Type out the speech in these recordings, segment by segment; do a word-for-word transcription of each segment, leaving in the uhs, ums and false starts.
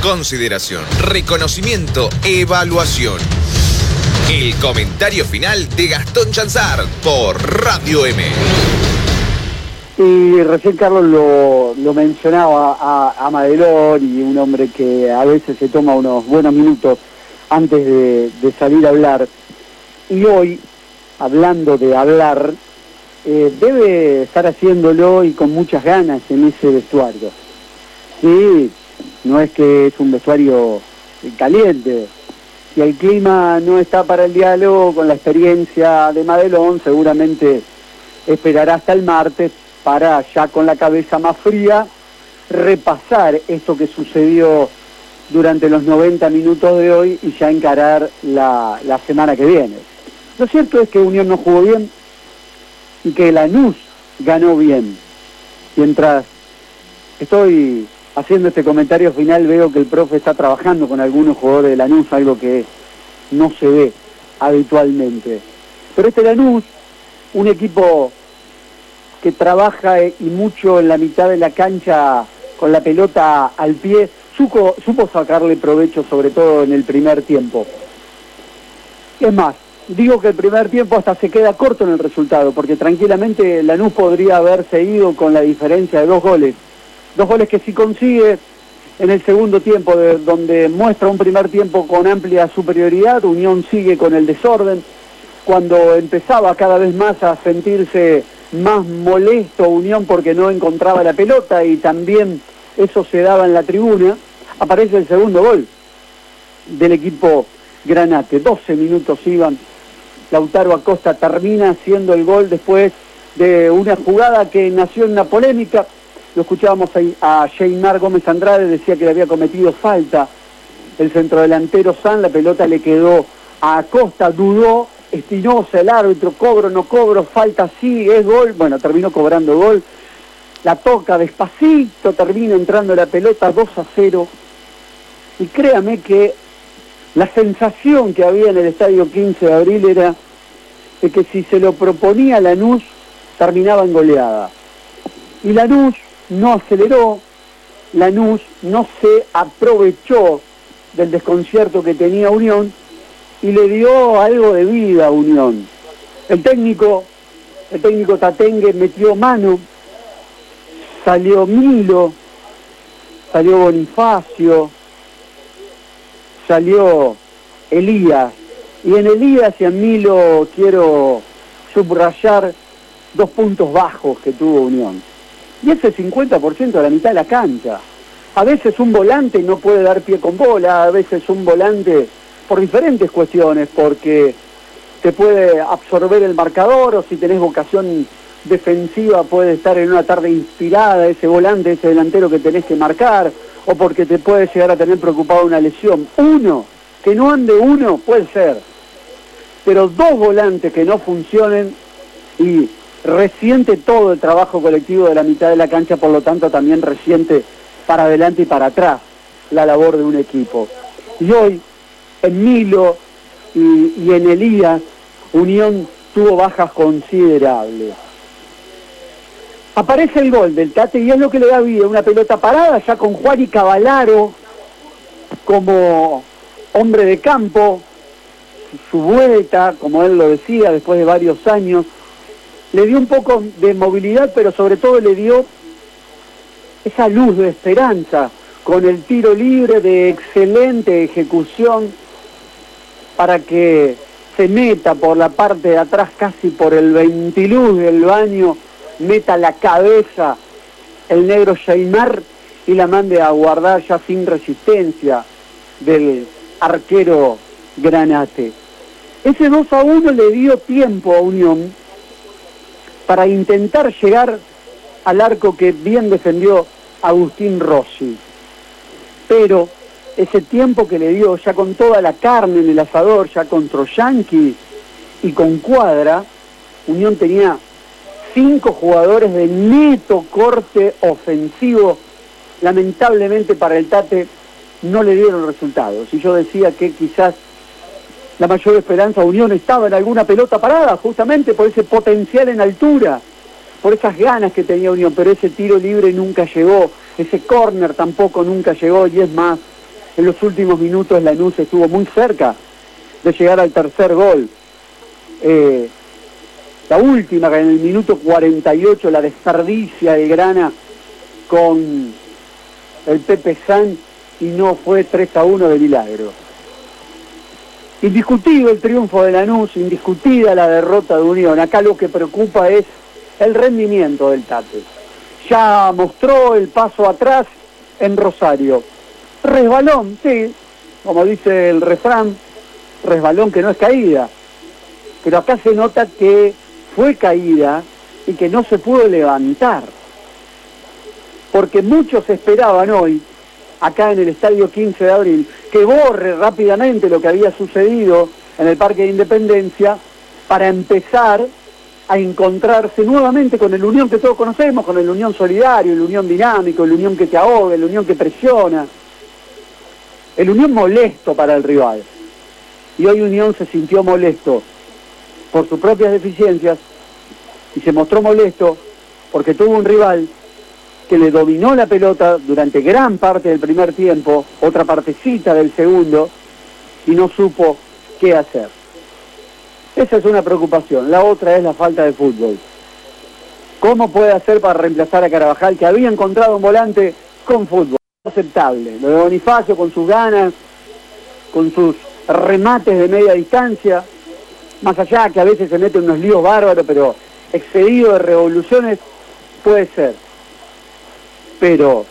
consideración, reconocimiento, evaluación. El comentario final de Gastón Chanzart por Radio M. Y recién Carlos lo, lo mencionaba a, a Madelón, y un hombre que a veces se toma unos buenos minutos antes de, de salir a hablar. Y hoy, hablando de hablar, eh, debe estar haciéndolo y con muchas ganas en ese vestuario. Sí, no es que es un vestuario caliente. Si el clima no está para el diálogo, con la experiencia de Madelón, seguramente esperará hasta el martes para, ya con la cabeza más fría, repasar esto que sucedió durante los noventa minutos de hoy y ya encarar la, la semana que viene. Lo cierto es que Unión no jugó bien y que Lanús ganó bien. Mientras estoy haciendo este comentario final, veo que el profe está trabajando con algunos jugadores de Lanús, algo que no se ve habitualmente. Pero este Lanús, un equipo que trabaja y mucho en la mitad de la cancha con la pelota al pie, supo, supo sacarle provecho, sobre todo en el primer tiempo. Es más, digo que el primer tiempo hasta se queda corto en el resultado, porque tranquilamente Lanús podría haberse ido con la diferencia de dos goles. Dos goles que sí consigue en el segundo tiempo, de, donde muestra un primer tiempo con amplia superioridad. Unión sigue con el desorden. Cuando empezaba cada vez más a sentirse más molesto Unión porque no encontraba la pelota, y también eso se daba en la tribuna, aparece el segundo gol del equipo Granate. doce minutos iban. Lautaro Acosta termina haciendo el gol después de una jugada que nació en una polémica. Lo escuchábamos ahí a Sheimar Gómez Andrade, decía que le había cometido falta el centrodelantero San, la pelota le quedó a Acosta, dudó Espinosa, el árbitro, cobro, no cobro, falta sí, es gol. Bueno, terminó cobrando gol, la toca despacito, termina entrando la pelota dos a cero, y créame que la sensación que había en el estadio quince de abril era de que si se lo proponía Lanús, terminaba en goleada. Y Lanús no aceleró, Lanús no se aprovechó del desconcierto que tenía Unión y le dio algo de vida a Unión. El técnico, el técnico Tatengue metió mano, salió Milo, salió Bonifacio, salió Elías, y en Elías y en Milo quiero subrayar dos puntos bajos que tuvo Unión. Y ese cincuenta por ciento de la mitad de la cancha. A veces un volante no puede dar pie con bola, a veces un volante por diferentes cuestiones, porque te puede absorber el marcador, o si tenés vocación defensiva puede estar en una tarde inspirada ese volante, ese delantero que tenés que marcar, o porque te puede llegar a tener preocupado una lesión. Uno, que no ande uno, puede ser, pero dos volantes que no funcionen, y resiente todo el trabajo colectivo de la mitad de la cancha, por lo tanto también resiente para adelante y para atrás la labor de un equipo. Y hoy, en Milo y, y en Elías, Unión tuvo bajas considerables. Aparece el gol del Tate y es lo que le da vida, una pelota parada ya con Juan y Cavallaro como hombre de campo, su vuelta, como él lo decía, después de varios años, le dio un poco de movilidad, pero sobre todo le dio esa luz de esperanza, con el tiro libre de excelente ejecución, para que se meta por la parte de atrás, casi por el ventiluz del baño, meta la cabeza el negro Sheimar y la mande a guardar ya sin resistencia del arquero Granate. Ese dos a uno le dio tiempo a Unión para intentar llegar al arco que bien defendió Agustín Rossi. Pero ese tiempo que le dio, ya con toda la carne en el asador, ya con Troyanqui y con Cuadra, Unión tenía cinco jugadores de neto corte ofensivo. Lamentablemente para el Tate no le dieron resultados. Y yo decía que quizás la mayor esperanza de Unión estaba en alguna pelota parada, justamente por ese potencial en altura, por esas ganas que tenía Unión, pero ese tiro libre nunca llegó, ese córner tampoco nunca llegó, y es más, en los últimos minutos Lanús estuvo muy cerca de llegar al tercer gol. Eh, la última, que en el minuto cuarenta y ocho la desperdicia el Grana con el Pepe San y no fue tres a uno de milagro. Indiscutido el triunfo de Lanús, indiscutida la derrota de Unión. Acá lo que preocupa es el rendimiento del Tate. Ya mostró el paso atrás en Rosario. Resbalón, sí, como dice el refrán, resbalón que no es caída. Pero acá se nota que fue caída y que no se pudo levantar. Porque muchos esperaban hoy, acá en el Estadio quince de abril, que borre rápidamente lo que había sucedido en el Parque de Independencia para empezar a encontrarse nuevamente con el Unión que todos conocemos, con el Unión solidario, el Unión dinámico, el Unión que te ahoga, el Unión que presiona, el Unión molesto para el rival. Y hoy Unión se sintió molesto por sus propias deficiencias y se mostró molesto porque tuvo un rival que le dominó la pelota durante gran parte del primer tiempo, otra partecita del segundo, y no supo qué hacer. Esa es una preocupación. La otra es la falta de fútbol. ¿Cómo puede hacer para reemplazar a Carvajal, que había encontrado un volante con fútbol? Aceptable. Lo de Bonifacio con sus ganas, con sus remates de media distancia, más allá que a veces se mete en unos líos bárbaros, pero excedido de revoluciones, puede ser. Pero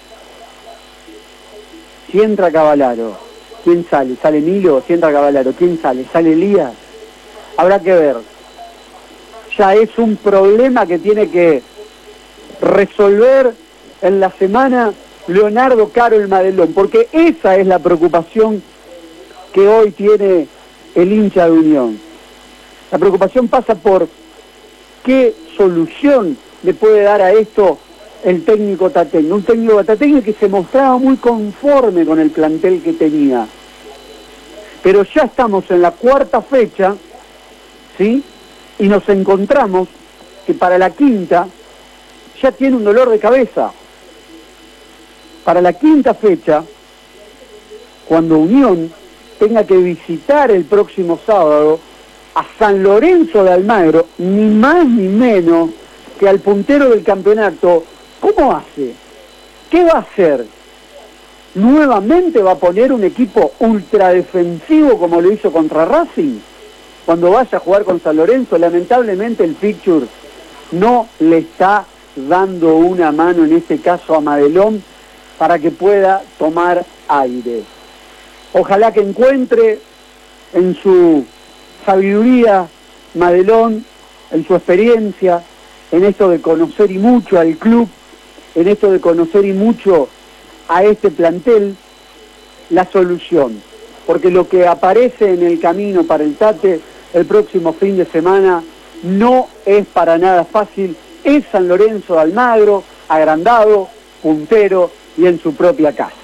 si entra Cavallaro, ¿quién sale? ¿Sale Milo? Si entra Cavallaro, ¿quién sale? ¿Sale Elías? Habrá que ver. Ya es un problema que tiene que resolver en la semana Leonardo Caro el Madelón, porque esa es la preocupación que hoy tiene el hincha de Unión. La preocupación pasa por qué solución le puede dar a esto el técnico tateño. Un técnico tateño que se mostraba muy conforme con el plantel que tenía. Pero ya estamos en la cuarta fecha, ¿sí? Y nos encontramos que para la quinta ya tiene un dolor de cabeza. Para la quinta fecha, cuando Unión tenga que visitar el próximo sábado a San Lorenzo de Almagro, ni más ni menos que al puntero del campeonato, ¿cómo hace? ¿Qué va a hacer? ¿Nuevamente va a poner un equipo ultradefensivo como lo hizo contra Racing? Cuando vaya a jugar con San Lorenzo, lamentablemente el fixture no le está dando una mano, en este caso a Madelón, para que pueda tomar aire. Ojalá que encuentre en su sabiduría Madelón, en su experiencia, en esto de conocer y mucho al club, en esto de conocer y mucho a este plantel, la solución. Porque lo que aparece en el camino para el Tate el próximo fin de semana no es para nada fácil. Es San Lorenzo de Almagro, agrandado, puntero y en su propia casa.